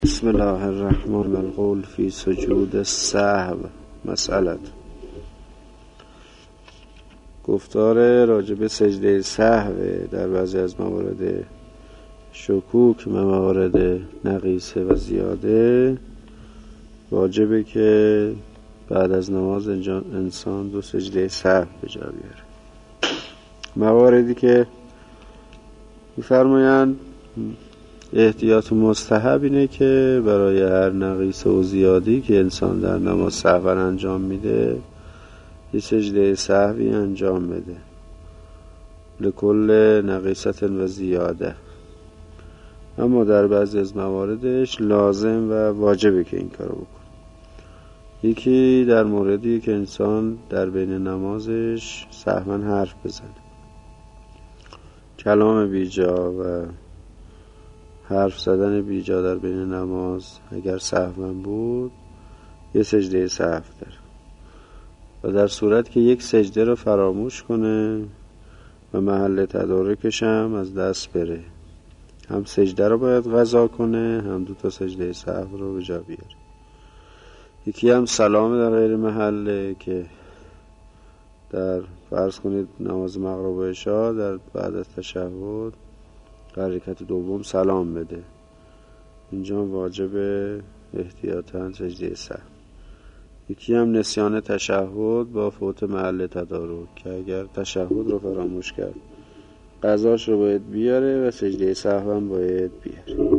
بسم الله الرحمن القول فی سجود السهو. مسئله گفتار راجب سجده سهو در بعضی از موارد شکوک و موارد نقیصه و زیاده واجبه که بعد از نماز انسان 2 سجده سهو به جا بیاره. مواردی که می‌فرمایند احتیاط مستحب اینه که برای هر نقیصه و زیادی که انسان در نماز سهوا انجام میده یه سجده سهوی انجام بده لکل نقیصت و زیاده. اما در بعضی از مواردش لازم و واجبه که این کارو بکنه. یکی در موردی که انسان در بین نمازش سهوا حرف بزنه، کلام بیجا و حرف زدن بیجا در بین نماز اگر سهوا بود یه سجده سهو داره. و در صورت که یک سجده رو فراموش کنه و محل تدارکش هم از دست بره، هم سجده رو باید قضا کنه هم 2 سجده سهو رو به جا بیاره. یکی هم سلام در غیر محله که در فرض کنید نماز مغرب و عشا در بعد از تشهد در رکعت دوم سلام بده، اینجا واجب احتیاطاً سجده سهو. یکی هم نسیان تشهد با فوت محل تدارک که اگر تشهد رو فراموش کرد قضاش رو باید بیاره و سجده سهو هم باید بیاره.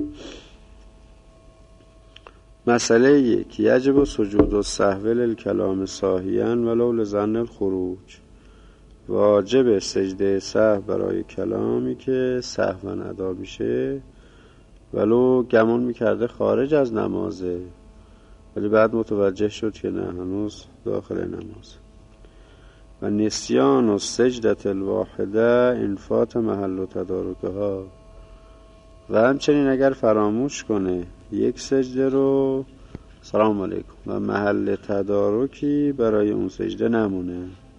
مسئله 1 یجب سجود السهو للکلام ساهیاً ولو لظن الخروج. واجب سجده سهو برای کلامی که سهوا ادا میشه ولو گمان میکرده خارج از نمازه ولی بعد متوجه شد که نه هنوز داخل نماز. و نسیان و سجدت الواحده انفات محل و تدارکها. و همچنین اگر فراموش کنه یک سجده رو سلام علیکم و محل تدارکی برای اون سجده نمونه.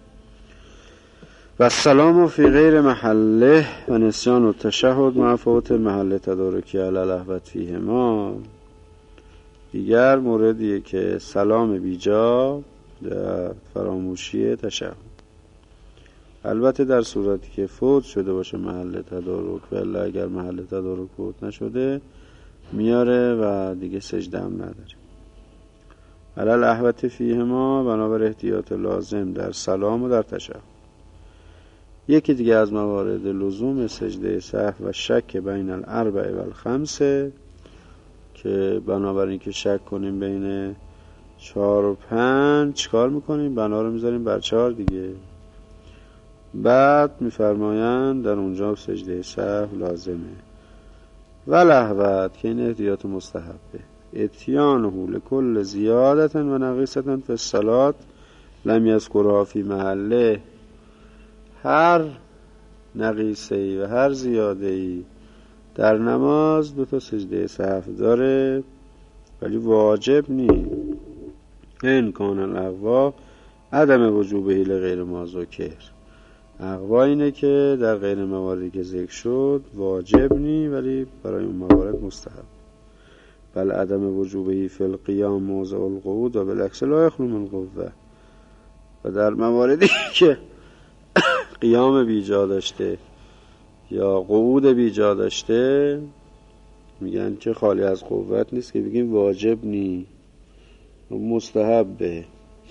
و السلام فی غیر محله و نسیان و تشهد مع فوت محل تدارکی علی لهوت فیهما. دیگر موردیه که سلام بیجا در فراموشی تشهد، البته در صورتی که فوت شده باشه محل تدارک، ولی اگر محل تدارک فوت نشده میاره و دیگه سجده هم نداره. علی لهوت فیهما بنابر احتیاط لازم در سلام و در تشهد. یکی دیگه از موارد لزوم سجده سهو و شک بین الاربع و الخمسه که بنابراین که شک کنیم بین 4 و 5 چیکار میکنیم؟ بنا رو میذاریم بر 4 دیگه. بعد میفرمایند در اونجا سجده سهو لازمه. و لهوت که این احتیاط مستحبه اتیانه لکل زیادت و نقیصت فی الصلاة لم یذکرها فی محله. هر نقیصه‌ای و هر زیاده‌ای در نماز 2 سجده سهو داره ولی واجب نیست. این کان الاقوا عدم وجوبه لغیر ما ذکر. اقوا اینه که در غیر مواردی که ذکر شد واجب نیست ولی برای اون موارد مستحب. بل عدم وجوبه فی القیام موضع القعود و بالعکس لا یخلو من قوه. و در مواردی که قیام بیجا داشته یا قعود بیجا داشته میگن که خالی از قوت نیست که بگیم واجب نی، مستحبه.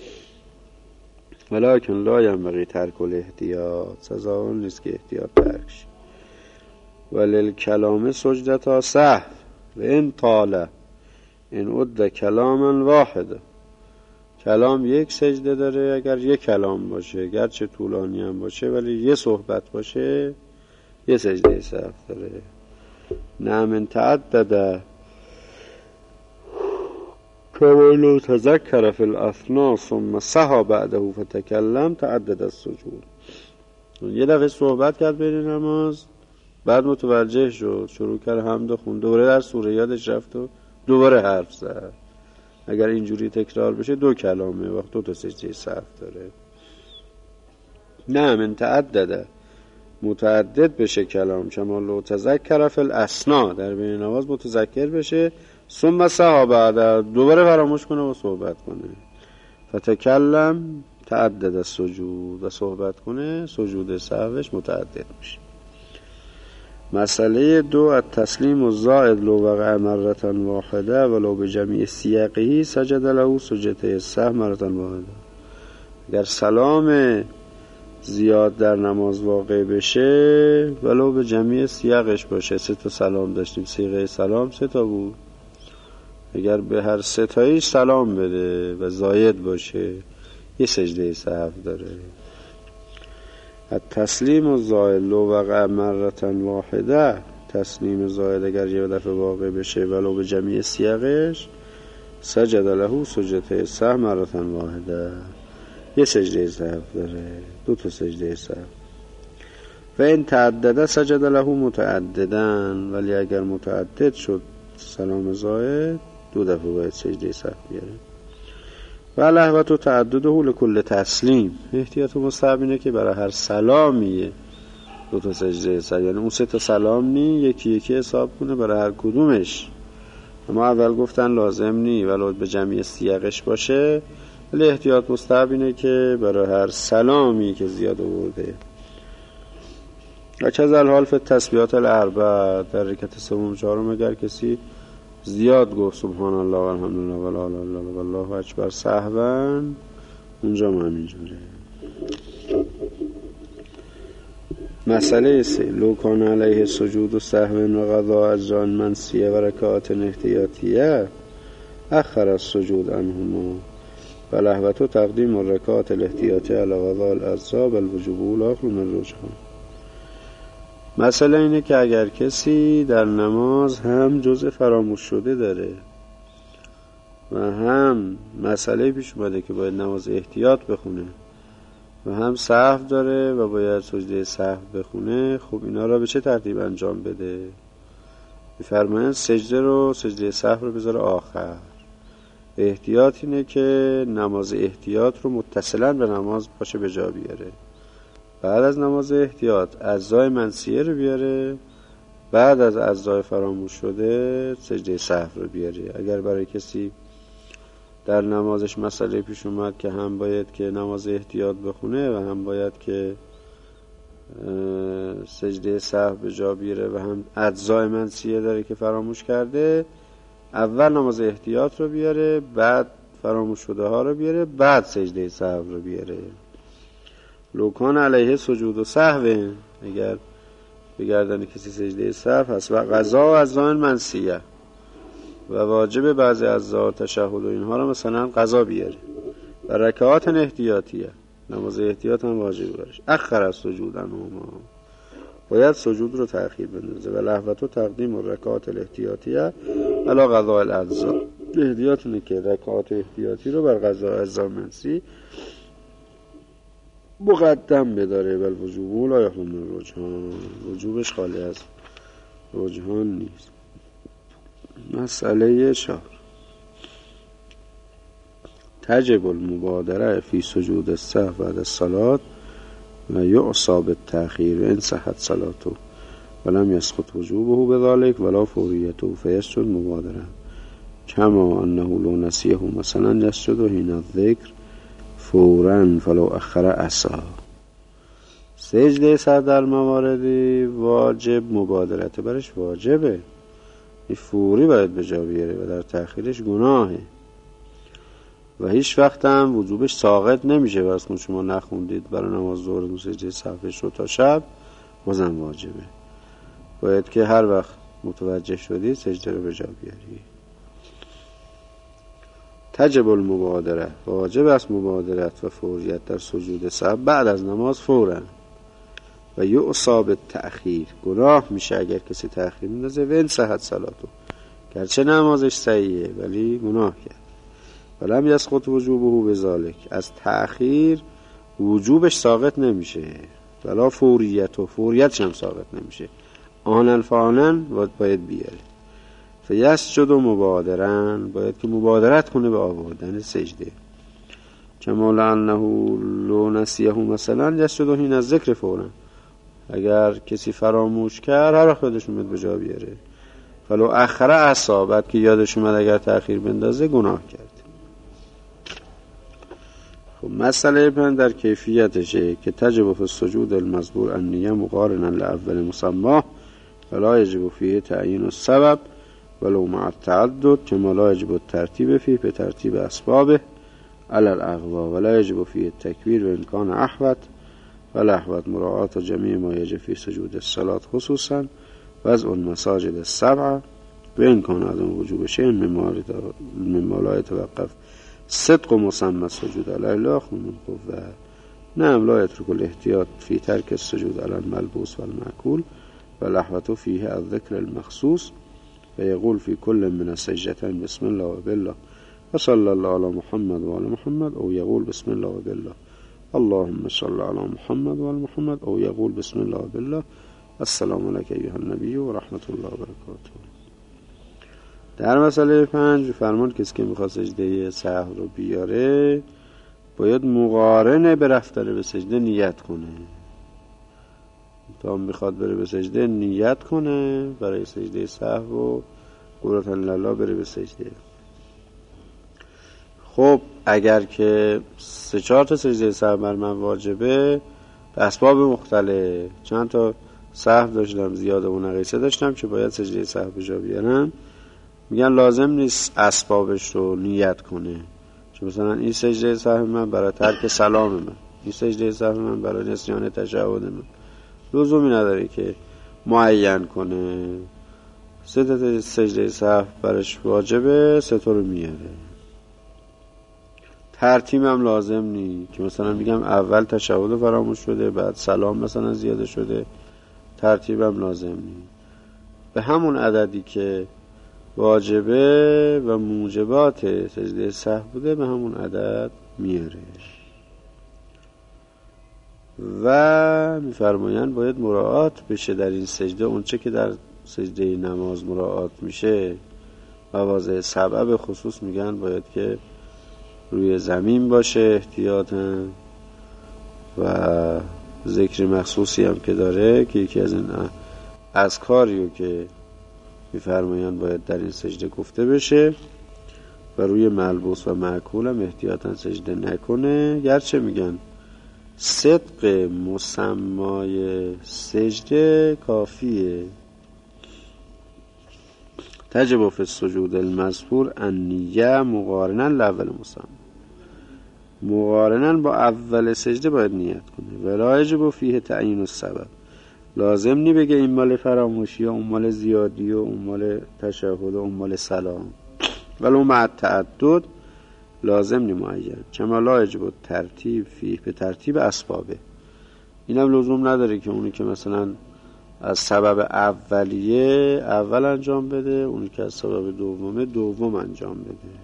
ولکن لا ینبغی ترک الاحتیاط، سزاوار نیست که احتیاط ترک شه. وللکلام سجدتا سهو و ان طال ان عد کلاما واحد. کلام یک سجده داره اگر یک کلام باشه، گرچه طولانی هم باشه ولی یه صحبت باشه یه سجده سهو داره. نه من تعدد کما لو تذکر فی الاثناء ثم سهى بعده فتکلم تعدد السجود. یه دفعه صحبت کرد بین نماز بعد متوجه شد شروع کرد حمد خوند دوباره در سوره یادش رفت و دوباره حرف زد. اگر اینجوری تکرار بشه 2 کلامه وقت 2 سجده سهو داره. نه من تعدد متعدد بشه کلام، کما لو تذکر فی الاثناء در بین نماز متذکر بشه ثم سها بعد، دوباره فراموش کنه و صحبت کنه. فتکلم تعدد السجود، و صحبت کنه سجود سهوش متعدد میشه. مسئله 2 التسلیم الزائد لو وقع مرة واحده ولو بجمیع سیاقه سجد له سجده السهو مرة واحده. اگر سلام زیاد در نماز واقع بشه ولو به جمیع سیاقش باشه، 3 تا سلام داشتیم، صیغه سلام 3 تا بود، اگر به هر 3 تاییش سلام بده و زاید باشه یه سجده سهو داره. التسلیم الزائد لو وقع مرة واحده، تسلیم زائد اگر یه دفعه واقع بشه ولو به جمیع سیاقش سجد له سجده السهو مرة واحده، یه سجده سهو داره، 2 تا سجده سهو. و این تعدده سجد له متعددن، ولی اگر متعدد شد سلام زائد 2 دفعه باید سجده سهو بیاره. و لهوت و تعدده لکل تسلیم، احتیاط مستحب اینه که برای هر سلامیه 2 تا سجده سهو، یعنی اون 3 تا سلام نی یکی یکی حساب کنه برای هر کدومش. اما اول گفتن لازم نی ولو به جمعی سیاقش باشه، ولی احتیاط مستحب اینه که برای هر سلامی که زیاد آورده. و کذا حال فی التسبیحات الاربع، در رکعت سوم و چهارم اگر کسی زیاد گفت سبحان الله و الحمدلله و لا اله الا الله والله اکبر سهوا، اونجا هم همینجوره. مسئله 3 لو کان علیه سجود و سهو و قضاء اجزاء منسیه و رکعات احتیاطیه اخر السجود عنهما و لهوت و تقدیم الرکعات الاحتیاطیه علی قضاء الاجزاء بالوجوب الاخر من رجحان. مسئله اینه که اگر کسی در نماز هم جزء فراموش شده داره و هم مسئله پیش اومده که باید نماز احتیاط بخونه و هم سهو داره و باید سجده سهو بخونه، خب اینا را به چه ترتیب انجام بده؟ می‌فرمایند سجده سهو رو بذاره آخر. احتیاط اینه که نماز احتیاط رو متصلاً به نماز باشه به جا بیاره. بعد از نماز احتیاط اجزای منسیه رو بیاره، بعد از اجزای فراموش شده سجده سهو رو بیاره. اگر برای کسی در نمازش مسئله پیش اومد که هم باید که نماز احتیاط بخونه و هم باید که سجده سهو به جا بیاره و هم اجزای منسیه داره که فراموش کرده، اول نماز احتیاط رو بیاره، بعد فراموش شده ها رو بیاره، بعد سجده سهو رو بیاره. لوکان علیه سجود و سهو، اگر بگردن کسی سجده سهو هست و قضا و اجزاء منسیه و واجب بعضی اجزا تشهد و اینها رو مثلا قضا بیاره و رکعات احتیاطیه، نماز احتیاط هم واجب برش اخر از سجود انهما، باید سجود رو تأخیر بندازه. و لهوت و تقدیم الرکعات الاحتیاطیه علی قضاء الاجزاء، احتیاط اینه که رکعات احتیاطی رو بر قضا اجزا منسی مقدم بداره. بل وجوب لا یخلو من رجحان، وجوبش خالی از رجحان نیست. مسئله 4 تجب المبادره فی سجود السهو بعد الصلاة و یعصی بالتأخیر ان صحت صلاته ولم یسقط وجوبه بذلك ولا فوریته فیسجد مبادره کما انه لو نسیه مثلا یسجد حین الذکر فوراً فلو اخر عصا. سجده سهو در مواردی واجب مبادرت برش واجبه، این فوری باید به جا بیاره و در تأخیرش گناهه و هیچ وقت هم وجوبش ساقط نمیشه. واسه شما نخوندید برای نماز ظهر سجده سهو شد تا شب، بازم واجبه، باید که هر وقت متوجه شدید سجده رو به جا بیاری. تجب المبادره، واجب است مبادرت و فوریت در سجود سهو بعد از نماز فوراً. و یعصی بالتأخیر، گناه میشه اگر کسی تأخیر میندازه. و ان صحت صلاتو، گرچه نمازش صحیحه ولی گناه کرد. ولم یسقط وجوبه بذلک، از تأخیر وجوبش ساقط نمیشه. ولا فوریته، فوریتش هم ساقط نمیشه، آنن فانن باید بیاره. فیسجد مبادرن، باید که مبادرت کنه به آوردن سجده. کما لانه لو نسیه مثلا یسجد حین الذکر فورا، اگر کسی فراموش کرد هر وقت خودش اومد به جا بیاره. فلو اخره عصا، بعد که یادش اومد اگر تأخیر بندازه گناه کرد. خب مسئله پنج در کیفیتشه که تجب فی السجود المذکور النیه مقارنا لاول مسمى ولا یجب فیه تعیین السبب ولو مع التعدد كما لا يجب الترتیب فیه به ترتیب اسبابه علی الاقوا ولا یجب فیه التکبیر و ان کان احوط والاحوط مراعات جمیع ما یجب فی سجود الصلاة خصوصا وضع المساجد السبعه و ان کان عدم وجوب شیء مما لا يتوقف صدق و مسمى السجود علی لا يخلو من قوة نعم لا يترك الاحتیاط فی ترک السجود علی الملبوس والمأکول والاحوط فیه الذکر المخصوص و یقول فی کل من السجدتین بسم الله و بالله و صلی الله علی محمد و علی محمد او یقول بسم الله و بالله اللهم صل علی محمد و علی محمد او یقول بسم الله و بالله السلام علیک ایها النبی و رحمت الله و برکاته. در مسئله 5 فرمان کسی که میخواد سجده سهو رو بیاره باید مقارنه به رفتن به سجده نیت کنه. تا میخواد بره به سجده نیت کنه برای سجده سهو و قرة الله بره به سجده. خب اگر که 3-4 تا سجده سهو بر من واجبه به اسباب مختلف، چند تا سهو داشتم زیاده و نقیصه داشتم که باید سجده سهو به جا بیارم، میگن لازم نیست اسبابش رو نیت کنه. چون مثلا این سجده سهو من برای ترک سلام من، این سجده سهو من برای نسیان تشهد من، لزومی نداره که معین کنه. 3 تا سجده سهو برش واجبه، 3 تا رو میاره. ترتیبم لازم نی که مثلا میگم اول تشهد فراموش شده بعد سلام مثلا زیاده شده، ترتیبم لازم نی. به همون عددی که واجبه و موجبات سجده سهو بوده به همون عدد میاره. و میفرمایند باید مراعات بشه در این سجده اونچه که در سجده نماز مراعات میشه. مواضع سبب خصوص میگن باید که روی زمین باشه احتیاطاً، و ذکر مخصوصی هم که داره که یکی از این اذکاریو که میفرمایند باید در این سجده گفته بشه. و روی ملبوس و مأکول هم احتیاطاً سجده نکنه، گرچه میگن صدق مسمای سجده کافیه. تجب فی السجود المذکور النیه مقارنا لاول مسمى، مقارنا با اول سجده باید نیت کنه. ولا یجب فیه تعیین السبب، لازم نی بگه این مال فراموشی و اون مال زیادی و اون مال تشهد و اون مال سلام. ولو مع التعدد لازم نی معین. کما لا یجب ترتیب فیه به ترتیب اسبابه، اینم لزوم نداره که اونی که مثلا از سبب اولیه اول انجام بده، اونی که از سبب دومه دوم انجام بده.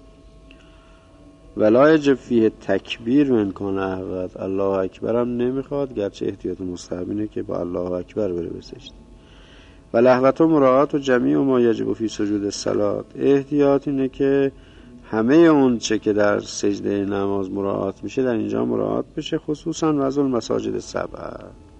ولا یجب فیه تکبیر و ان کان احوط، الله اکبر هم نمیخواد، گرچه احتیاط مستحب اینه که با الله اکبر بره به سجده. و الاحوط مراعات و جمیع ما یجب فی سجود الصلاة، احتیاط اینه که همه اون چه که در سجده نماز مراعات میشه در اینجا مراعات بشه، خصوصا وضع المساجد السبعه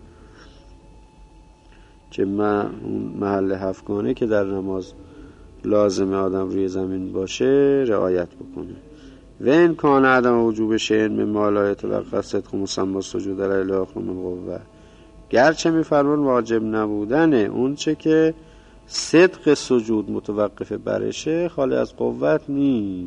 که محل 7 گانه که در نماز لازم آدم روی زمین باشه رعایت بکنه. و این کان عدم وجوب شیء مما لا يتوقف صدق مسمى السجود علی لا يخلو من قوة، گرچه میفرمان واجب نبودن اون چه که صدق سجود متوقف برشه خالی از قوت نی.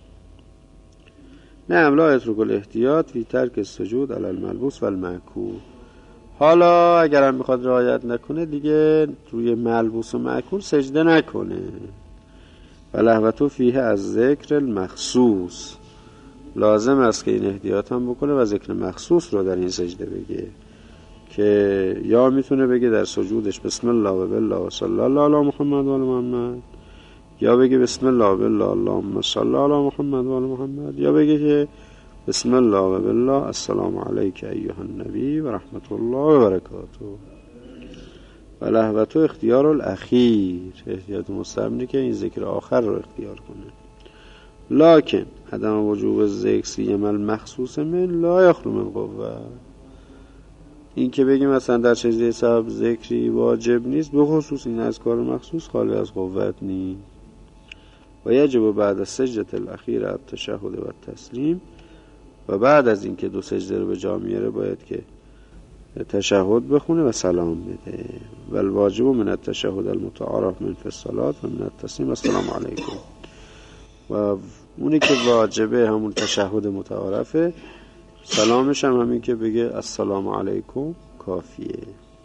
نه لا یترک الاحتیاط فی ترک السجود علی الملبوس والمأکول. حالا اگرم میخواد رعایت نکنه دیگه روی ملبوس و مأکول سجده نکنه. ولهوتو فیه از ذکر المخصوص، لازم است که این احتیاط هم بکنه و ذکر مخصوص رو در این سجده بگه، که یا میتونه بگه در سجودش بسم الله و بالله و صلی الله علی محمد و علی محمد، یا بگه بسم الله و بالله اللهم صل علی محمد و علی محمد، یا بگه که بسم الله و بالله السلام علیک ایها النبی و رحمت الله و برکاته. و لهوتو اختیار الاخیر، احتیاط مستحب که این ذکر آخر رو اختیار کنه. لکن عدم وجوب ذکر سیم المخصوص من لا یخلو من قوة، این که بگیم مثلا در سجده سهو ذکری واجب نیست، به خصوص این اذکار مخصوص خالی از قوت نیست. و یجب بعد از سجده الاخیر التشهد و التسلیم، و بعد از این که دو سجده رو به جا میاره باید که تشهد بخونه و سلام بده. و الواجب من التشهد المتعارف من فی الصلاة و من التسلیم السلام علیکم. و اونی که واجبه همون تشهد متعارفه، سلامش هم همین که بگه السلام علیکم کافیه.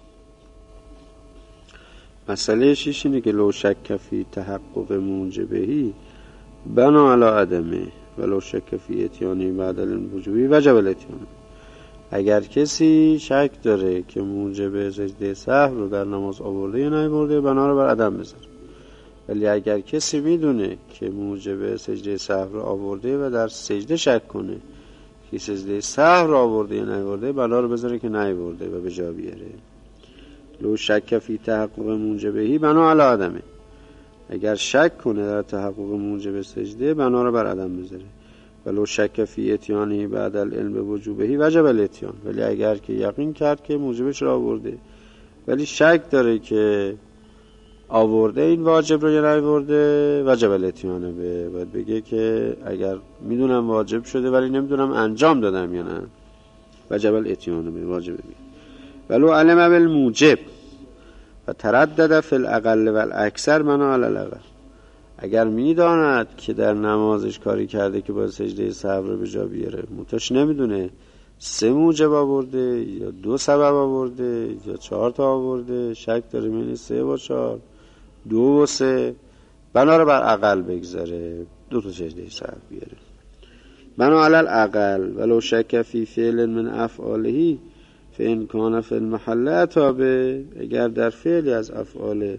مسئله شیش اینه که لو شک فی تحقق موجبهی بنا علی عدمه و لو شک فی اتیانی بعد الوجوبی وجب الاتیان. اگر کسی شک داره که موجب سجده سهو رو در نماز آورده یا نیاورده، بنا رو بر عدم بذاره. ولی اگر کسی میدونه که موجب سجده سهو رو آورده و در سجده شک کنه که سجده سهو رو آورده یا نیاورده، بنا رو بذاره که نیاورده و به جا بیاره. لو شک فی تحقق موجبهی بنا علی عدمه. اگر شک کنه در تحقق موجب سجده، بنا رو بر عدم بذاره. ولو شک فی اتیانی بعد العلم وجوبهی وجب الاتیان. ولی اگر که یقین کرد که موجبش رو آورده ولی شک داره که آورده این واجب رو یا نیاورده، وجب الاتیانه. باید بگه که اگر میدونم واجب شده ولی نمیدونم انجام دادم یا نه، وجب الاتیانه به واجب بگه. ولو علم بالموجب و تردد فی الاقل و الاکثر بنا علی الاقل. اگر میداند که در نمازش کاری کرده که باید سجده سهو رو به جا بیاره، متش نمیدونه 3 موجب آورده یا 2 سبب آورده یا 4 تا آورده، شک داره بین 3 و 4، 2 و 3، بنا رو بر اقل بگذاره، 2 تا سجده سهو بیاره. بنا علی الاقل ولو شک فی فعل من افعاله فان کان فی المحل تابع. اگر در فعلی از افعال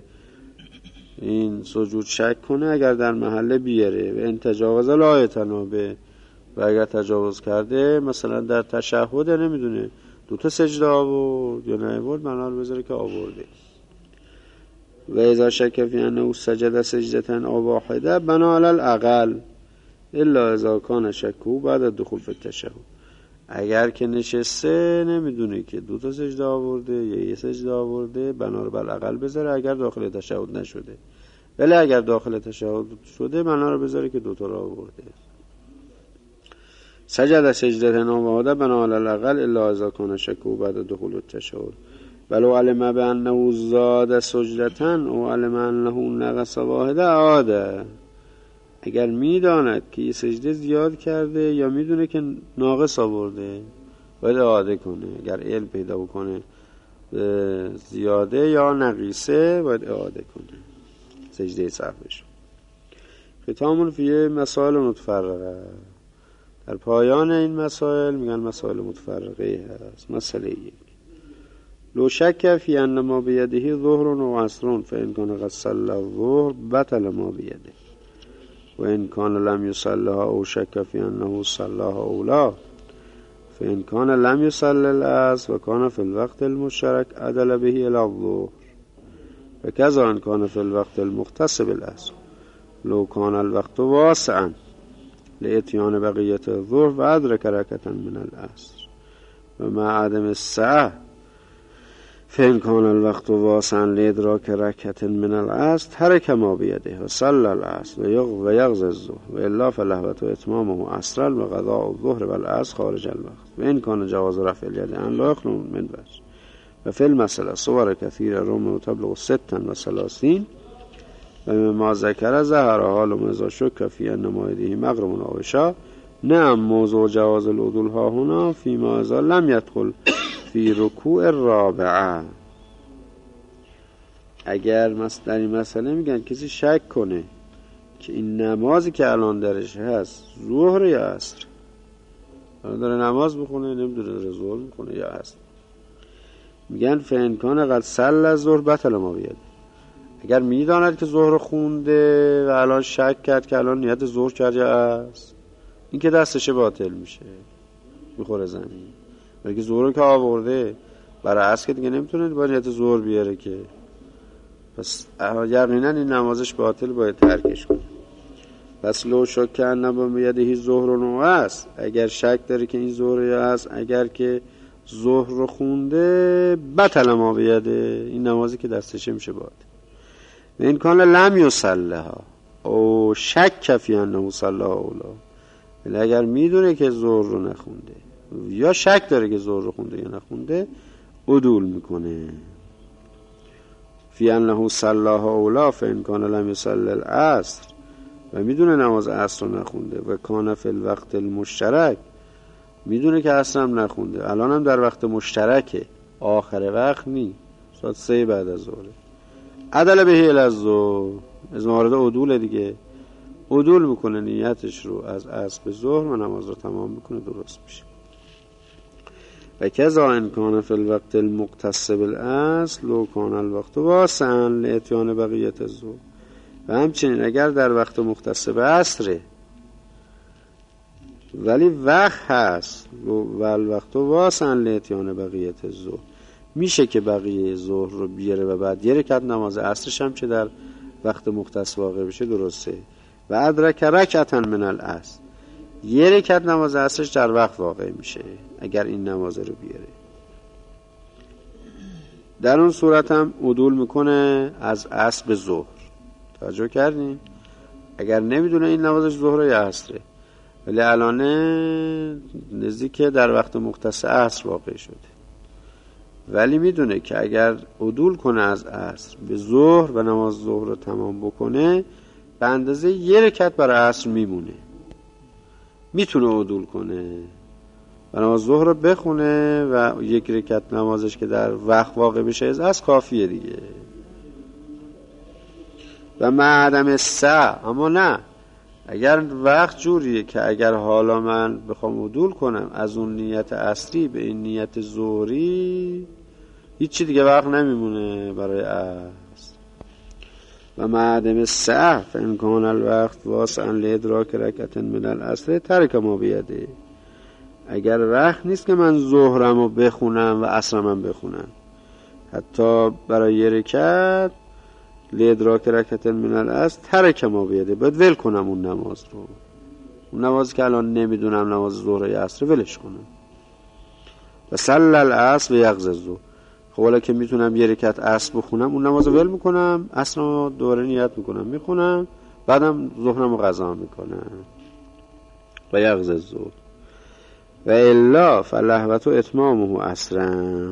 این سجود شک کنه، اگر در محله بیاره. و ان تجاوز لا یتنابه. و اگر تجاوز کرده مثلا در تشهد نمیدونه 2 تا سجده آورد یا نیاورد، بنا رو بذاره که آورده. و اذا شک فی انه سجد سجدة او واحده بنا علی الاقل الا اذا کان شکه بعد دخول فی التشهد. اگر که نشسته نمیدونه که 2 تا سجده آورده یا 1 سجده آورده، بنا رو بر اقل بذاره اگر داخل تشهد نشده. ولی اگر داخل تشهد شده، بنا رو بذاره که 2 تا رو آورده. سجد سجده واحده بنا علی الاقل الا اذا کان شکه بعد دخول التشهد. ولو علم بانه زاد سجدة او علم انه نقص واحده عاده. اگر میداند که یه سجده زیاد کرده یا میدونه که ناقص آورده، باید اعاده کنه. اگر علم پیدا بکنه زیاده یا نقیصه، باید اعاده کنه سجده سهوش. ختام فیه مسائل متفرقه. در پایان این مسائل میگن مسائل متفرقه هست. مسئله 1: لو شک فی ان ما بیده ظهر و عصر فان کان قد صلی الظهر بطل ما بیده و ان کان لم یصلها او شک فی انه صلاها اولا فان کان لم یصلی العصر و کان فی الوقت المشترک عدل به الی الظهر و کذا ان کان فی الوقت المختص بالعصر لو کان الوقت واسعا لاتیان بقیت الظهر و ادرک رکعة من العصر و مع عدم السعه فإن كان الوقت واسعا لإدراك ركعة من العصر ترك ما بيده وصلى العصر ويغزى الظهر وإلا فلهوة إتمامه عصرا وقضاء الظهر والعصر خارج الوقت وإن كان جواز رفع اليد عن لا يخلو من وجه. وفي المسألة صور كثيرة رغم تبلغ 36 ومما ذكر ظهر حال من إذا شك في أن ما يده مغرم أو عشاء. نعم موضوع جواز العدول ها هنا فيما إذا لم يدخل فی رکوع الرابعه. اگر در این مسئله میگن کسی شک کنه که این نمازی که الان درش هست ظهر یا عصر، داره نماز بخونه نمیدونه داره ظهر میخونه یا عصر، میگن فإن کان قد صلی الظهر بطل ما بیده. اگر میداند که ظهر خونده و الان شک کرد که الان نیت ظهر کرد یا عصر، این که دستش باطل میشه، میخوره زمین. ولی ظهر که آورده برای عصر که دیگه نمیتونه با نیت ظهر بیاره که، پس یقینا این نمازش باطل، باید ترکش کنه. پس لو شک ان با یده ظهر و عصر، اگر شک داره که این ظهر یا عصر، اگر که ظهر رو خونده بطل ما بیده، این نمازی که دستشه میشه باید. و این کان لم یصلیها او شک فی انه صلیها اولا، ولی اگر میدونه که ظهر رو نخونده یا شک داره که ظهر رو خونده یا نخونده، عدول میکنه. فی انه صلیها اولا فان کان لم یصلی العصر، و میدونه نماز عصر رو نخونده. و کان فی الوقت المشترک، میدونه که عصر هم نخونده، الان هم در وقت مشترکه، آخر وقت نی، ساعت 3 بعد از ظهر. عدل به الی الظهر، از موارد عدول دیگه، عدول میکنه نیتش رو از عصر به ظهر و نماز رو تمام میکنه، درست میشه. و کذا ان کان فی الوقت المختص بالاصل لو کان الوقت واسعا لاتیان بقیت الظهر، و همچنین اگر در وقت مختص به عصره ولی وقت هست و الوقت واسعا لاتیان بقیت الظهر، میشه که بقیه ظهر رو بیاره و بعد یه رکعت نماز عصرش هم چه در وقت مختص واقع بشه، درسته. و ادرک رکعتا من العصر، یه رکعت نماز عصرش در وقت واقع میشه اگر این نماز رو بیاره. در اون صورت هم عدول میکنه از عصر به ظهر. توجه کردین؟ اگر نمیدونه این نمازش ظهر یا عصره، ولی الان نزدیک در وقت مختص عصر واقع شده، ولی میدونه که اگر عدول کنه از عصر به ظهر و نماز ظهر رو تمام بکنه، به اندازه یه رکعت برای عصر میمونه، میتونه عدول کنه و نماز ظهر رو بخونه و یک رکعت نمازش که در وقت واقع بشه از عصر کافیه دیگه. و معدم سع، اما نه، اگر وقت جوریه که اگر حالا من بخوام عدول کنم از اون نیت عصری به این نیت ظهری، هیچی دیگه وقت نمیمونه برای عصر. و معدم سع فان کان الوقت واسعا لادراک رکعت من العصر ترک ما بیده، اگر وقت نیست که من ظهرمو بخونم و عصرمو بخونم، حتی برای یه رکعت لادراک رکعت من العصر ترک ما بیده، باید ول کنم اون نماز رو، اون نمازی که الان نمیدونم نماز ظهر یا عصر، ولش کنم. و صلی العصر و یقظ الظهر، خب حالا که میتونم یه رکعت عصر بخونم، اون نماز رو ول میکنم، عصرمو دوباره نیت میکنم میخونم، بعدم ظهرمو قضا میکنم. و یقظ الظهر و الا فلهوت و اتمامه عصرا.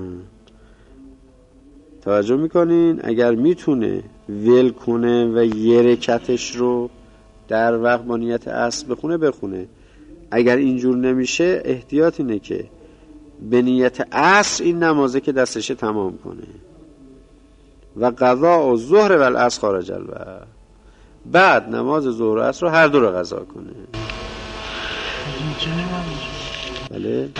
توجه میکنین؟ اگر میتونه ول کنه و یه رکعتش رو در وقت با نیت عصر بخونه، اگر اینجور نمیشه احتیاط اینه که به نیت عصر این نمازه که دستشه تمام کنه و قضا و ظهر و العصر خارج الوقت، بعد نماز ظهر و عصر رو هر دو رو قضا کنه. بله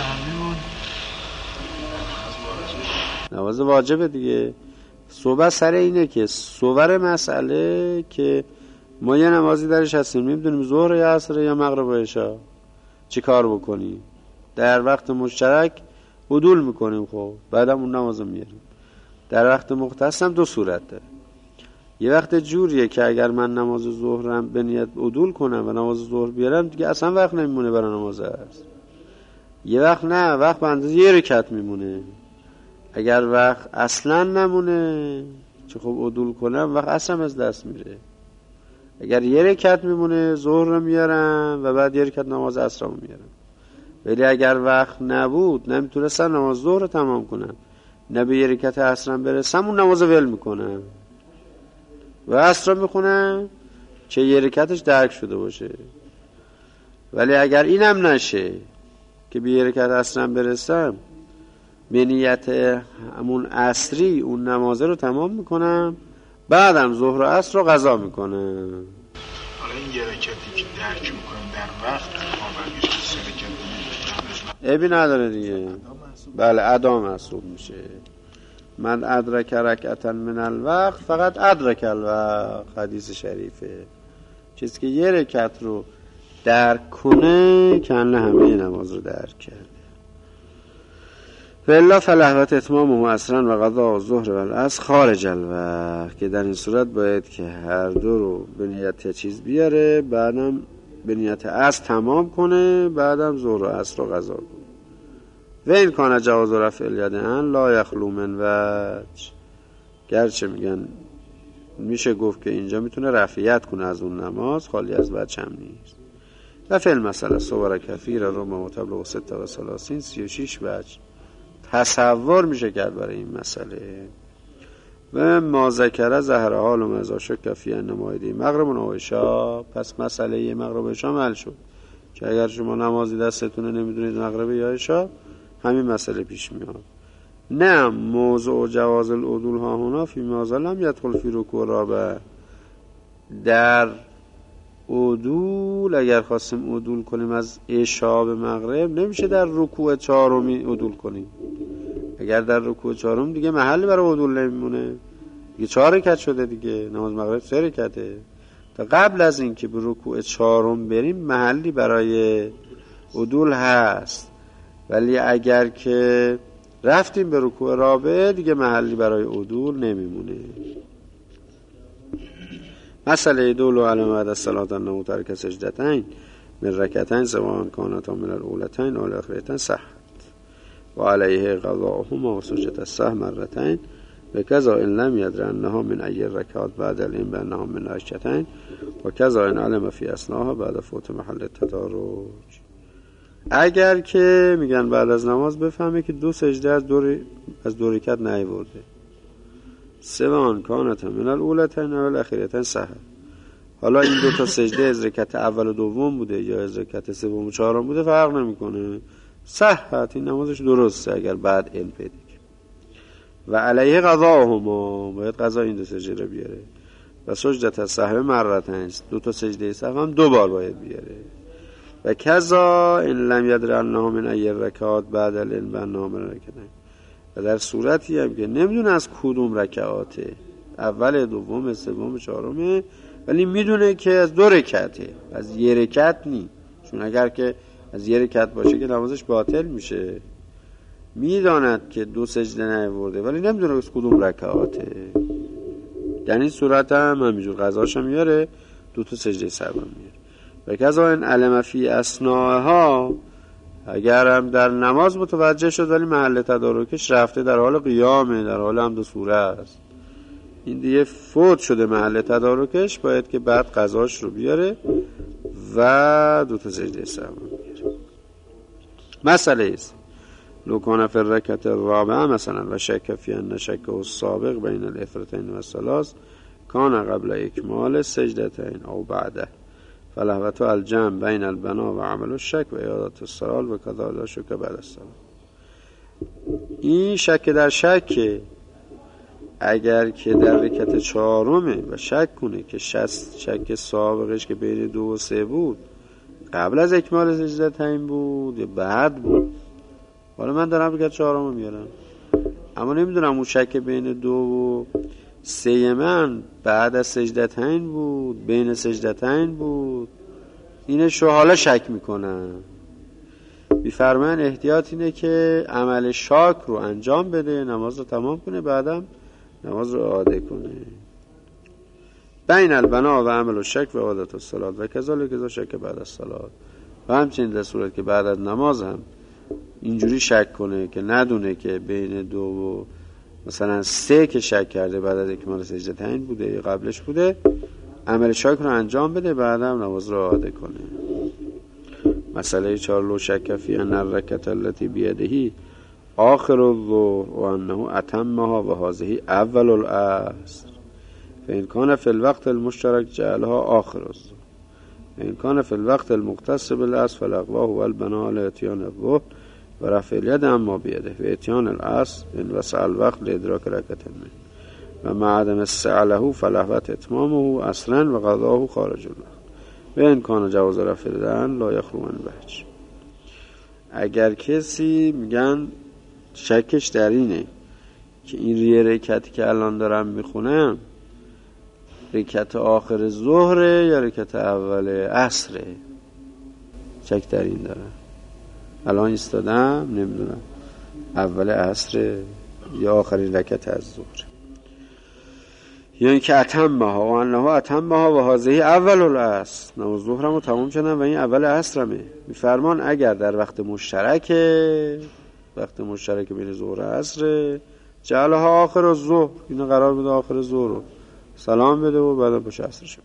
نماز واجبه دیگه. صحبت سر اینه که صور مسئله که ما یه نمازی درش هستیم، نمیدونیم ظهر یا عصر یا مغرب و عشا، چی کار بکنیم؟ در وقت مشترک عدول میکنیم، خب بعدم اون نمازو میاریم. در وقت مختص هم دو صورت داره. یه وقت جوریه که اگر من نماز ظهرم به نیت عدول کنم و نماز ظهر بیارم دیگه اصلا وقت نمیمونه برای نماز عصر. یه وقت نه، وقت به اندازه یه رکعت میمونه. اگر وقت اصلا نمونه چه خب عدول کنم، وقت اصلا از دست میره. اگر یه رکعت میمونه ظهر رو میارم و بعد یه رکعت نماز عصر رو میارم. ولی اگر وقت نبود نمیتونستم نماز ظهر رو تمام کنم، نه به یه رکعت عصرم برسم، اون نماز ول میکنم و عصر رو میخونم که یه رکعتش درک شده باشه. ولی اگر اینم نشه که به یه رکعت عصرم برسم، به نیت همون عصری اون نمازه رو تمام میکنم، بعدم ظهر و عصر رو قضا میکنم. حالا این یه رکعتی که درک میکنم در وقت آبرگیش که 3 رکعت عیبی نداره دیگه. بله ادا محسوب میشه. من ادرک رکعتا من الوقت فقط ادرک الوقت، حدیث شریفه. چیزی که یه رکعت رو درک کنه کنه همه نماز رو درک کرده. فالا فلهوت اتمام عصرا و قضا و ظهر و العصر خارج الوقت، که در این صورت باید که هر دو رو به نیت چیز بیاره، بعدم به نیت عصر تمام کنه، بعدم ظهر و عصر رو قضا کنه. و این کان جواز رفع الیدین لا یخلو من وجه، گرچه میگن میشه گفت که اینجا میتونه رفعیت کنه از اون نماز، خالی از وجه هم نیست. و فعل مسئله صور کفیر رو متبلغ 36 36 وجه تصور میشه کرد برای این مسئله. و ما ذکر ظهر حال و مزاشو کفی نمایدی مغرب و عشا، پس مسئله مغرب و عشا حل شد که اگر شما نمازی دستتونه نمیدونید مغرب یا عشا، همین مسئله پیش میاد. نه موضوع جواز العدول ها هنا فی مازال هم یدخل فی رکوع رابع، در عدول اگر خواستیم عدول کنیم از عشا به مغرب نمیشه در رکوع چهارمی عدول کنیم. اگر در رکوع چهارم دیگه محلی برای عدول نمیمونه دیگه، 4 رکعت شده دیگه، نماز مغرب 3 رکعته. تا قبل از این که به رکوع چهارم بریم محلی برای عدول هست، ولی اگر که رفتیم به رکوع رابع دیگه محلی برای عدول نمیمونه. مسئله دول علم بعد الصلاة انه ترک سجدتین من رکعتین سواء کانتا من الاولتین او الاخرتین صحت و علیه قضاءهما و سجدت السهو مرتین و کذا ان لم یدر انها من ای رکعات بعد الان بانها من رکعتین و کذا ان علم فی اثناها بعد فوت محل التدارج. اگر که میگن بعد از نماز بفهمه که 2 سجده از 2 رکعت نیورده، سواء کانتا من الاولتین او الاخرتین صحت، حالا این 2 تا سجده از رکعت اول و دوم بوده یا از رکعت سوم و چهارم بوده فرق نمیکنه، صحت، این نمازش درسته اگر بعد علم پیدا کنه. و علیه قضاءهما، باید قضا این 2 سجده رو بیاره. و سجدت السهو مرتین، 2 تا سجده سهو هم 2 بار باید بیاره. و کذا ان لم یدر انها من ای رکعات بعد العلم بانها من رکعتین، و در صورتی هم که نمیدونه از کدوم رکعاته، اول، دوم، سوم، چهارمه، ولی میدونه که از 2 رکعته، از 1 رکعت نی، چون اگر که از 1 رکعت باشه که نمازش باطل میشه. میداند که 2 سجده نیورده ولی نمیدونه از کدوم رکعاته، در این صورت هم همینجور قضاش هم میاره، 2 تا سجده سهو میاره. و کذا ان علم فی اثناءها، اگر هم در نماز متوجه شد ولی محل تدارکش رفته، در حال قیامه، در حال حمد و سوره است، این دیگه فوت شده محل تدارکش، باید که بعد قضاش رو بیاره و 2 تا سجده سهو بیاره. مسئله است لو کان فی الرکعة الرابعه مثلا و شک فی ان شک السابق بین الافرتین و الثلاث کان قبل اکمال سجدتین او بعده فلهوت الجمع بین البنا و عمل الشک و اعادت الصلاة و کذا شک بعد الصلاة. این شک در شک، اگر که در رکعت چهارمه و شک کنه که شک سابقش که بین 2 و 3 بود قبل از اکمال سجدتین بود یا بعد بود، حالا من دارم رکعت چهارم میارم اما نمیدونم اون شک بین 2 و 3 من بعد از سجدتین بود، بین سجدتین بود، اینشو حالا شک میکنم. بیفرمان احتیاط اینه که عمل شاک رو انجام بده، نماز رو تمام کنه، بعدم نماز رو اعاده کنه. بین البنا و عمل الشک و اعادت الصلاة و کذالک شک بعد الصلاة، و همچنین در صورت که بعد از نماز هم اینجوری شک کنه که ندونه که بین 2 و مثلا 3 که شک کرده بعد از اکمال سجدتین بوده یا قبلش بوده، عمل شک رو انجام بده، بعدم نماز رو اعاده کنه. مسئله 4 لو شک فی ان الرکعة التي بیده آخر الظهر و انه اتمها و هذه اول العصر فان کان فی الوقت المشترک جعلها آخر الظهر فان کان فی الوقت المختص بالعصر فالاقواه و البناء لاتیان الظهر و رفع الید اما بیده و اتیان العصر ان وسع الوقت لادراک رکعة منه و مع عدم استعله فلهوت اتمامه اصلا و قضاه خارج الوقت و ان کان جواز رفع الید لا یخلو من وجه. اگر کسی میگن شکش در اینه که این 1 رکعتی که الان دارم میخونم رکعت آخر ظهره یا رکعت اول عصره، شک در این دارم، الان ایستادم نمیدونم اول عصر یا آخرین رکعت از ظهر، یا اینکه اتمها و انه اتمها و هذه اول العصر، نماز ظهرمو تمام کردم و این اول عصرمه. میفرمان اگر در وقت مشترکه وقت مشترک بین ظهر و عصر، جعلها آخر الظهر، اینو قرار بده آخر ظهر رو سلام بده و بعد پشت عصر شد.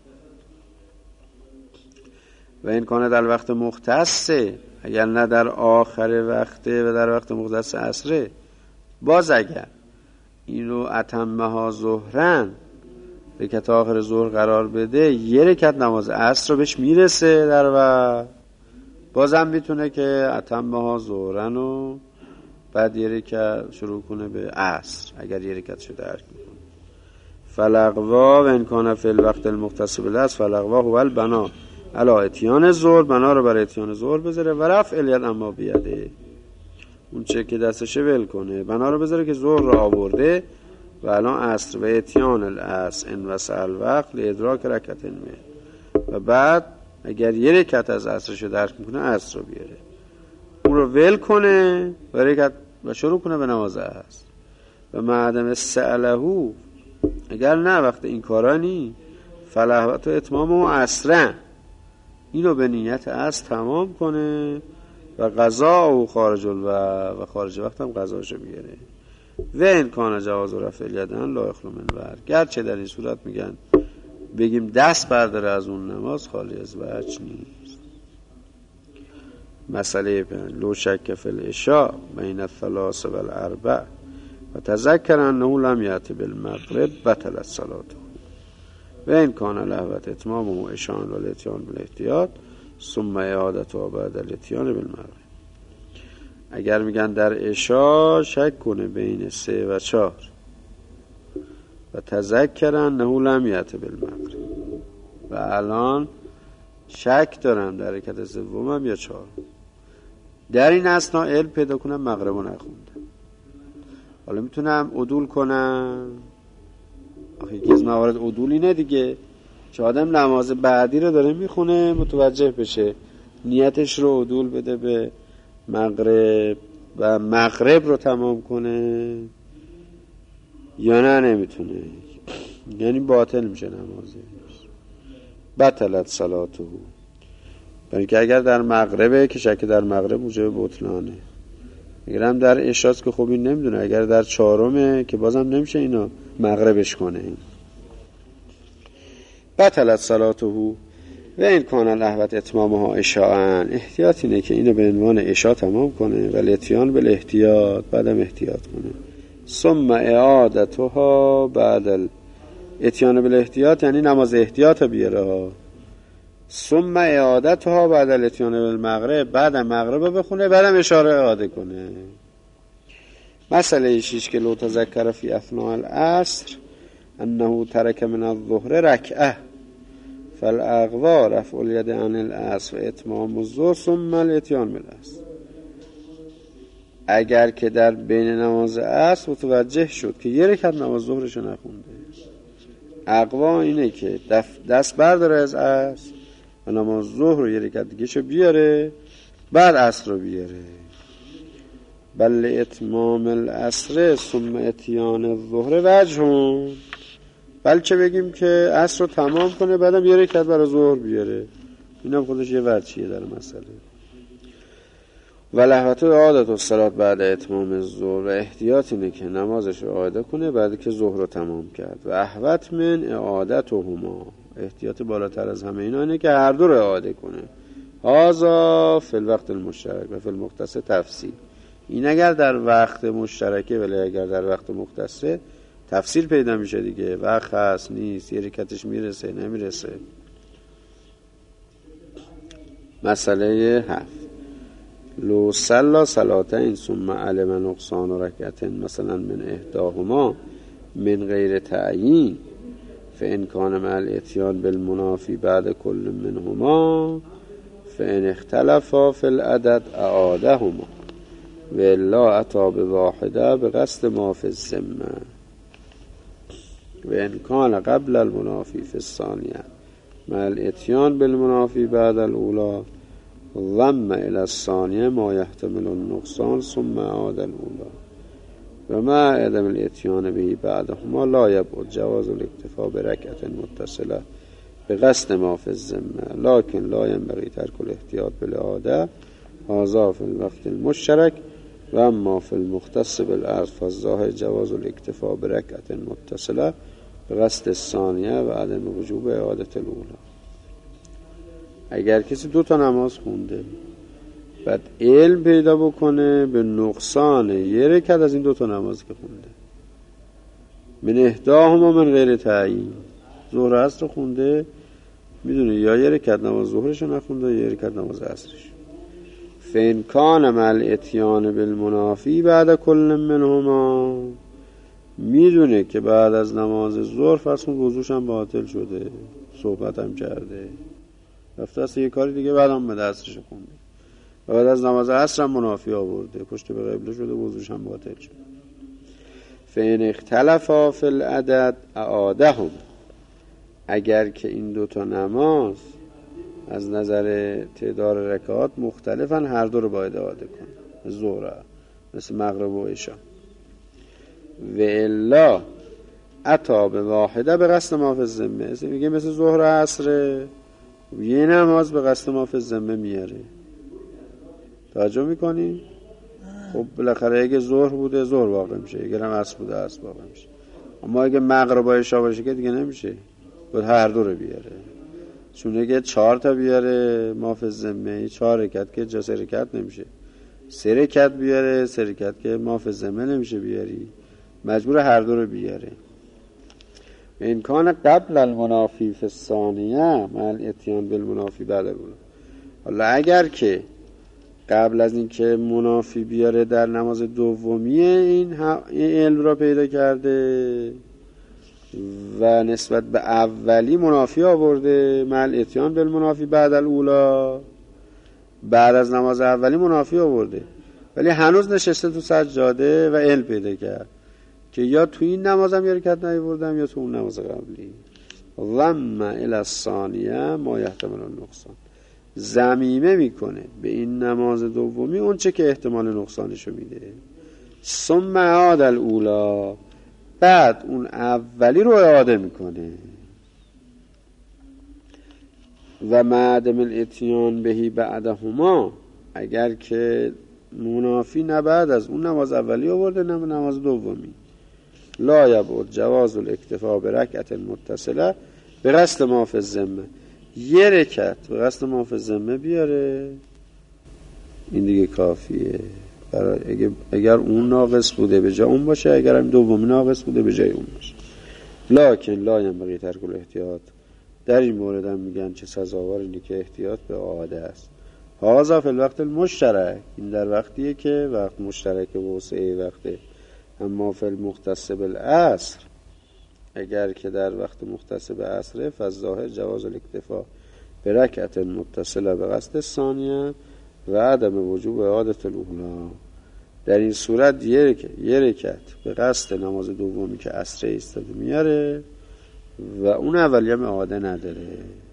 و این کانه در وقت مختصه، اگر نه در آخر وقته و در وقت مختص عصره، باز اگر اینو اتمها ظهرن رکعت آخر ظهر قرار بده، یه رکعت نماز عصر رو بهش میرسه در وقت، بازم میتونه که اتمها ظهرن و بعد یه رکعت شروع کنه به عصر اگر یه رکعتشو درک میکنه. فلغوا و ان کان فی الوقت المختص بالعصر فلغوا هو البنا علی اتیان ظهر، بنا رو برای اتیان ظهر بذاره و رفع الید اما بیده، اون چه که دستشه ول کنه، بنا رو بذاره که ظهر رو آورده و الان عصر و اتیان العصر ان وسع الوقت لادراک رکعتین و بعد اگر یه رکعت از عصرشو درک میکنه عصر رو بیاره، اون رو ول کنه و رکعت و شروع کنه به نماز عصر. و معدم سألهو اگر نه وقت این کارا نی، فلحوت و اتمام و عصرن، اینو به نیت عصر تمام کنه و قضا و خارج و خارج وقت هم قضاشو بیاره. و این کان جواز و رفع الیدن لا یخلو من ورع، گرچه در این صورت میگن بگیم دست برداره از اون نماز خالی از وجه نیست. مسئله لو شک فی العشاء بین الثلاث و الاربع و تذکر انه لم یأتی بالمغرب بطلت صلاته و این کان لهوت اتمام و اشان و الاتیان بالاحتیاط ثم اعادت و بعد الاتیان بالمغرب. اگر میگن در عشاء شک کنه بین 3 و 4 و تذکر انه لم یأتی بالمغرب و الان شک دارم در رکعت سومم یا 4، در این اثنا علم پیدا کنم مغرب رو نخوندم، حالا میتونم عدول کنم. آخه یکی از موارد عدول اینه دیگه که آدم نماز بعدی رو داره میخونه متوجه بشه نیتش رو عدول بده به مغرب و مغرب رو تمام کنه یا نه نمیتونه، یعنی باطل میشه نمازش، بطلت صلاته. برای که اگر در مغربه که شک در مغرب موجب بطلانه، اگر هم در عشاست که خب این نمیدونه، اگر در 4مه که بازم نمیشه اینو مغربش کنه. بطلت صلاته و این کان لهوت اتمامها عشاءن، احتیاط اینه که اینو به عنوان عشاء تمام کنه و الاتیان بالاحتیاط بعدم احتیاط کنه. ثم اعادتها بعد الاتیان بالاحتیاط یعنی نماز احتیاط بیاره، ثم اعادتها بعد الاتیان بالمغرب بعدم مغرب بخونه بعدم اشاره اعاده کنه. مسئله 6 که لو تذکر فی اثناء العصر انه ترک من الظهر رکعه فالاغوا رفع الید عن العصر و اتمام الظهر ثم الاتیان بالعصر. اگر که در بین نماز عصر متوجه شد که یه رکعت نماز ظهرشو نخونده، اغوا اینه که دست برداره از عصر و نماز ظهر رو یه رکعت دیگه شو بیاره بعد عصر رو بیاره. بل اتمام العصر ثم اتیان الظهر وجهون، بلکه بگیم که عصر رو تمام کنه بعدم یه رکعت برای ظهر بیاره، اینم خودش یه وجهیه در مسئله. و لهوت عادت و صلات بعد اتمام الظهر و احتیاط اینه که نمازش رو اعاده کنه بعد که ظهر رو تمام کرد. و احوت من اعادت و هما، احتیاط بالاتر از همه اینا اینه که هر دو رو اعاده کنه. هازا فی الوقت المشترک و فی المختص تفصیل، این اگر در وقت مشترکه ولی اگر در وقت مختصه تفصیل پیدا میشه دیگه، وقت هست نیست، یه رکعتش میرسه نمیرسه. مسئله 7 لو صلی صلاتین ثم علم نقصان رکعتین مثلا من احداهما من غیر تعیین فان کان مع الاتیان بالمنافی بعد کل منهما فان اختلفا فی العدد اعادهما و الا اتی بواحده بقصد ما فی الذمه و ان کان قبل المنافی فی الثانیه مع الاتیان بالمنافی بعد الاولی ضم الى الثانیه ما یحتمل النقصان ثم اعاد الاولی و مع عدم الاتیان به بعدهما لا یبعد جواز الاکتفا برکعت متصله بقصد ما فی الذمه لكن لا ينبغي ترک الاحتیاط بالاعاده هذا فی الوقت المشترک و اما فی المختص بالعرض فالظاهر جواز الاکتفاء برکعت متصله به قصد ثانیه و عدم وجوب اعاده الاولی. اگر کسی 2 نماز خونده بعد علم پیدا بکنه به نقصان 1 رکعت از این 2 نمازی که خونده، من احداهما من غیر تعیین، ظهر عصر خونده، میدونه یا 1 رکعت نماز ظهرش رو نخونده یا 1 رکعت نماز عصرش. فإن کان مع الاتیان بالمنافی بعد کل منهما، میدونه که بعد از نماز ظهر فرض کن وضوش هم باطل شده، صحبت هم کرده، رفته است یه کاری دیگه، بعد هم به عصرش خونده، بعد از نماز عصر هم منافی آورده، پشت به قبله شده، وضوش هم باطل شده. فإن اختلفا فی العدد اعادهم، اگر که این 2 نماز از نظر تعداد رکعات مختلفن، هر 2 رو باید اعاده کنه، ظهر مثل مغرب و عشاء. و الا اتا به واحده به قصد ما فی الذمه، میگه مثل ظهر و عصر یه نماز به قصد ما فی الذمه میاره. توجه میکنی؟ خب بالاخره اگه ظهر بوده ظهر واقع میشه، اگه هم عصر بوده عصر واقع میشه. اما اگه مغرب و عشاء باشه که دیگه نمیشه، باید هر 2 رو بیاره. چون اگه 4 تا بیاره ما فی الذمه 4 رکعت که جا 3 رکعت نمیشه، 3 رکعت بیاره 3 رکعت که ما فی الذمه نمیشه بیاری، مجبور هر 2 رو بیاره. این کان قبل المنافی فی الثانیه مع الاتیان بالمنافی بعد الاولی. حالا اگر که قبل از این که منافی بیاره در نماز دومیه این علم را پیدا کرده و نسبت به اولی منافی آورده، مع الاتیان بالمنافی بعد الاولی، بعد از نماز اولی منافی آورده، ولی هنوز نشسته تو سجاده و علم پیدا کرد که یا تو این نمازم 1 رکعت نیاوردم یا تو اون نماز قبلی. ضم الی الثانیه ما یحتمل النقصان، ضمیمه میکنه به این نماز دومی اون چه که احتمال نقصانشو میده. ثم اعاد الاولی، بعد اون اولی رو اعاده میکنه. و معدم الاتیان بهی بعدهما، اگر که منافی نه بعد از اون نماز اولی آورده نه نماز دومی، لا یبعد جواز الاکتفاء برکعت متصله به قصد ما فی الذمه، 1 رکعت به قصد ما فی الذمه بیاره، این دیگه کافیه. اگر اون ناقص بوده به جای اون باشه، اگر هم دومی ناقص بوده به جای اون باشه. لکن لا ینبغی ترک الاحتیاط، در این مورد هم میگن چه سزاوار اینه که احتیاط به عاده است. هذا فی الوقت المشترک، این در وقتیه که وقت مشترک و وسعه وقته. اما فی المختص بالعصر، اگر که در وقت مختص به عصره، فالظاهر جواز الاکتفاء برکعت متصله به قصد ثانیه و عدم وجوب اعاده الاولی. در این صورت 1 رکعت به قصد نماز دومی که عصره ایستاده میاره و اون اولی هم اعاده نداره.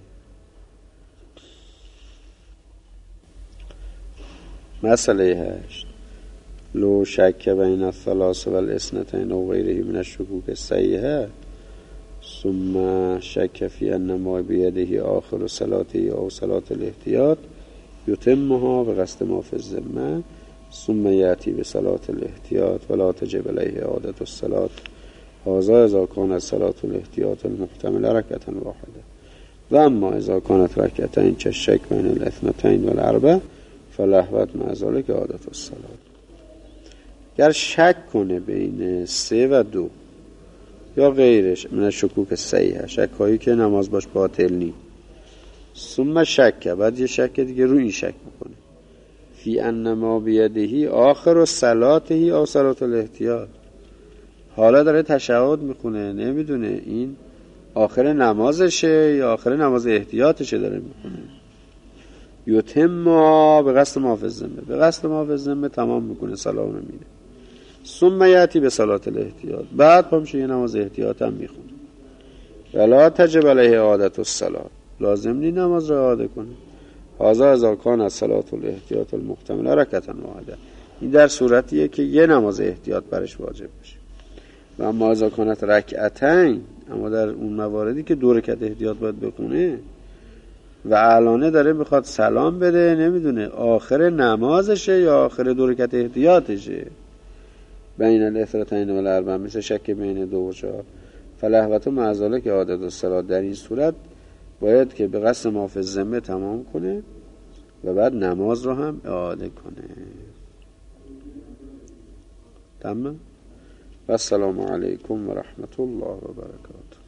مسئله 8 لو شک بین الثلاث و الاثنتین و غیره من الشکوک صحیحه ثم شک فی ان ما بیده آخر صلاته او صلاة الاحتیاط یتمها به قصد ما فی الذمه ثم یأتی به صلاة الاحتیاط ولا تجب علیه اعاده الصلاة. هذا اذا کانت صلاة الاحتیاط المحتمله رکعتا واحده. و اما اذا کانت رکعتین كالشک بین الاثنتین والاربع فلهوت مع ذلك اعاده الصلاة. اگر شک کنه بین 3 و 2 یا غیرش من شکوک صحیحه، شک هایی که نماز باش باطل نی، ثم شک، بعد یه شک دیگه رو این شک میکنه فی ان ما بیدهی آخر صلاته او صلاة الاحتیاط، حالا داره تشهد میخونه، نمیدونه این آخر نمازشه یا آخر نماز احتیاطشه داره میخونه. یتم به قصد ما فی الذمه، به قصد ما فی الذمه تمام میکنه، سلام میده. ثم یأتی به صلاة الاحتیاط، بعد پامشه یه نماز احتیاط هم میخونه. ولا تجب علیه اعاده الصلاة، لازم نی نماز رو اعاده کنه. هذا اذا کان صلاة الاحتیاط المحتمله رکعتا واحده، این در صورتیه که یه نماز احتیاط برش واجب بشه. و اما اذا کانت رکعتین، اما در اون مواردی که 2 رکعت احتیاط باید بخونه، و الانه داره میخواد سلام بده، نمیدونه آخر نمازشه یا آخر دو رکعت احتیاطشه. بین الاثرتین و الاربع، مثل شک بین دو و چهار. فلهوت و معزاله که عادت الصلات، در این صورت باید که به قصد ما فی الذمه تمام کنه و بعد نماز رو هم اعاده کنه. تمام. و السلام علیکم و رحمت الله و برکاته.